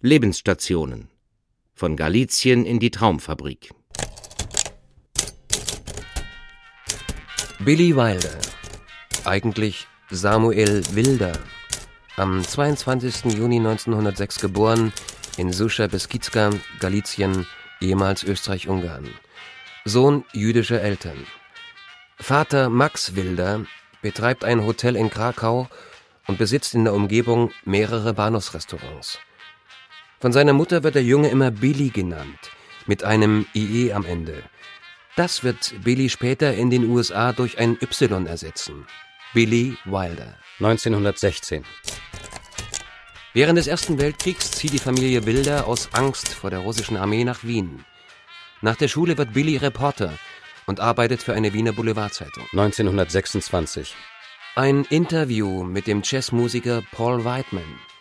Lebensstationen. Von Galizien in die Traumfabrik. Billy Wilder, eigentlich Samuel Wilder, am 22. Juni 1906 geboren, in Sucha Beskidzka, Galizien, ehemals Österreich-Ungarn. Sohn jüdischer Eltern. Vater Max Wilder betreibt ein Hotel in Krakau und besitzt in der Umgebung mehrere Bahnhofsrestaurants. Von seiner Mutter wird der Junge immer Billy genannt, mit einem IE am Ende. Das wird Billy später in den USA durch ein Y ersetzen. Billy Wilder. 1916. Während des Ersten Weltkriegs zieht die Familie Wilder aus Angst vor der russischen Armee nach Wien. Nach der Schule wird Billy Reporter und arbeitet für eine Wiener Boulevardzeitung. 1926. Ein Interview mit dem Jazzmusiker Paul Whiteman.